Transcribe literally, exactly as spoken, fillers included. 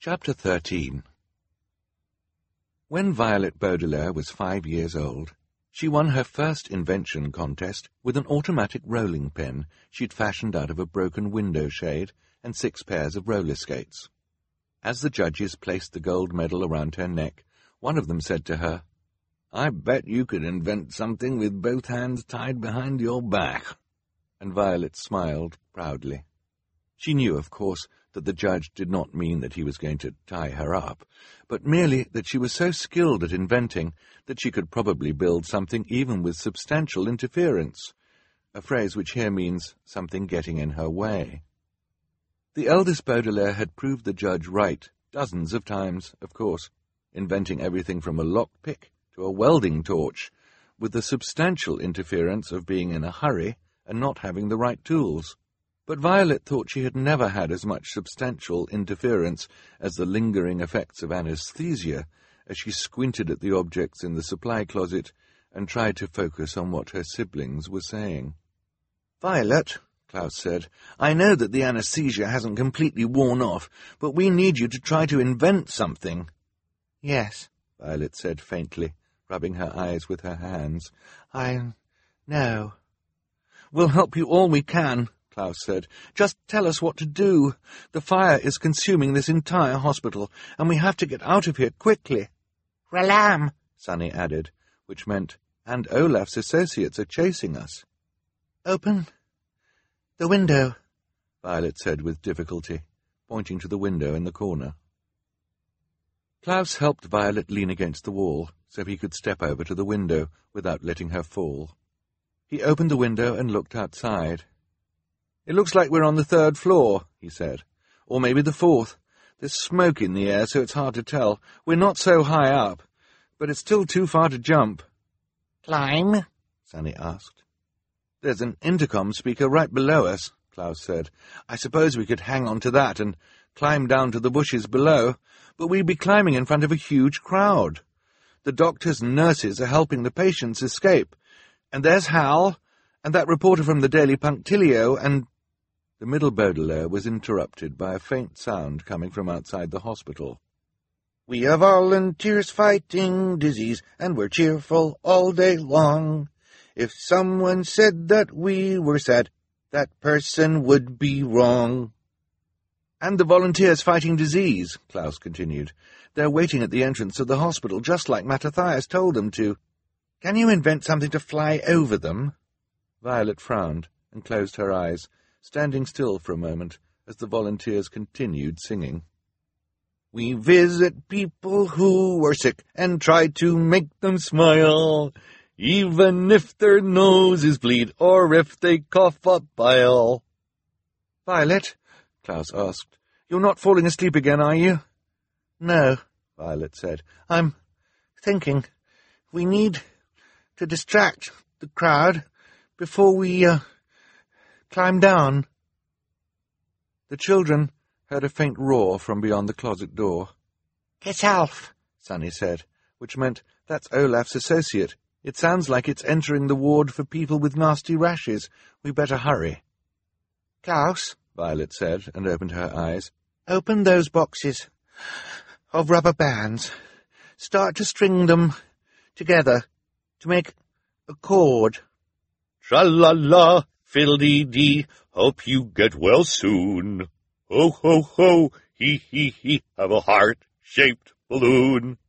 Chapter thirteen. When Violet Baudelaire was five years old, she won her first invention contest with an automatic rolling pin she'd fashioned out of a broken window shade and six pairs of roller skates. As the judges placed the gold medal around her neck, one of them said to her, "I bet you could invent something with both hands tied behind your back." And Violet smiled proudly. She knew, of course, that the judge did not mean that he was going to tie her up, but merely that she was so skilled at inventing that she could probably build something even with substantial interference, a phrase which here means something getting in her way. The eldest Baudelaire had proved the judge right dozens of times, of course, inventing everything from a lockpick to a welding torch, with the substantial interference of being in a hurry and not having the right tools. But Violet thought she had never had as much substantial interference as the lingering effects of anesthesia as she squinted at the objects in the supply closet and tried to focus on what her siblings were saying. "Violet," Klaus said, "I know that the anesthesia hasn't completely worn off, but we need you to try to invent something." "Yes," Violet said faintly, rubbing her eyes with her hands. "I know." "We'll help you all we can," Klaus said. "Just tell us what to do. The fire is consuming this entire hospital, and we have to get out of here quickly." "Ralam," Sunny added, which meant, "And Olaf's associates are chasing us." "Open the window," Violet said with difficulty, pointing to the window in the corner. Klaus helped Violet lean against the wall so he could step over to the window without letting her fall. He opened the window and looked outside. "It looks like we're on the third floor," he said. "Or maybe the fourth. There's smoke in the air, so it's hard to tell. We're not so high up, but it's still too far to jump." "Climb?" Sunny asked. "There's an intercom speaker right below us," Klaus said. "I suppose we could hang on to that and climb down to the bushes below, but we'd be climbing in front of a huge crowd. The doctors and nurses are helping the patients escape. And there's Hal, and that reporter from the Daily Punctilio, and—" The middle Baudelaire was interrupted by a faint sound coming from outside the hospital. "We are volunteers fighting disease, and we're cheerful all day long. If someone said that we were sad, that person would be wrong." "And the volunteers fighting disease," Klaus continued. "They're waiting at the entrance of the hospital, just like Mattathias told them to. Can you invent something to fly over them?" Violet frowned and closed her eyes, standing still for a moment as the volunteers continued singing. "We visit people who are sick and try to make them smile, even if their noses bleed or if they cough up bile." "Violet," Klaus asked, "you're not falling asleep again, are you?" "No," Violet said. "I'm thinking. We need to distract the crowd before we, uh, climb down." The children heard a faint roar from beyond the closet door. "It's Alf," Sunny said, which meant, "That's Olaf's associate. It sounds like it's entering the ward for people with nasty rashes. We better hurry." "Klaus," Violet said, and opened her eyes. "Open those boxes of rubber bands. Start to string them together to make a cord." "Tra-la-la, fiddle-dee-dee, hope you get well soon. Ho, ho, ho, hee, hee, hee, have a heart-shaped balloon."